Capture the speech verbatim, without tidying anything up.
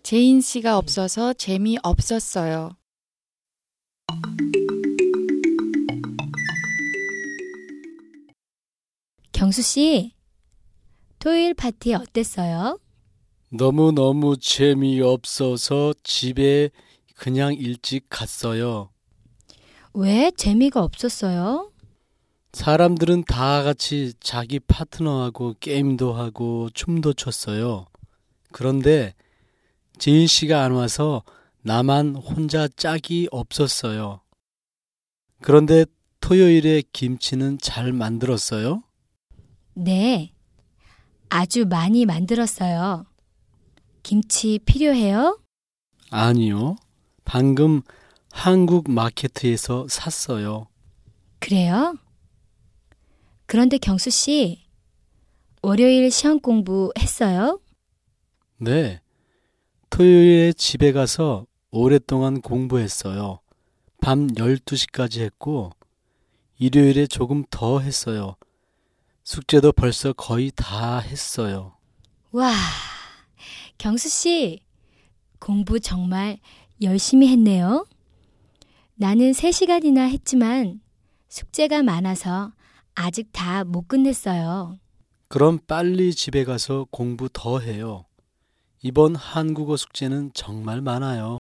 제인 씨가 없어서 재미없었어요. 경수 씨, 토요일 파티 어땠어요? 너무너무 재미없어서 집에 그냥 일찍 갔어요. 왜 재미가 없었어요? 사람들은 다 같이 자기 파트너하고 게임도 하고 춤도 췄어요. 그런데 제인 씨가 안 와서 나만 혼자 짝이 없었어요. 그런데 토요일에 김치는 잘 만들었어요? 네, 아주 많이 만들었어요. 김치 필요해요? 아니요. 방금 한국 마케트에서 샀어요. 그래요? 그런데 경수 씨, 월요일 시험 공부했어요? 네. 토요일에 집에 가서 오랫동안 공부했어요. 밤 열두 시까지 했고, 일요일에 조금 더 했어요. 숙제도 벌써 거의 다 했어요. 와, 경수 씨, 공부 정말 열심히 했네요. 나는 세 시간이나 했지만 숙제가 많아서 아직 다 못 끝냈어요. 그럼 빨리 집에 가서 공부 더 해요. 이번 한국어 숙제는 정말 많아요.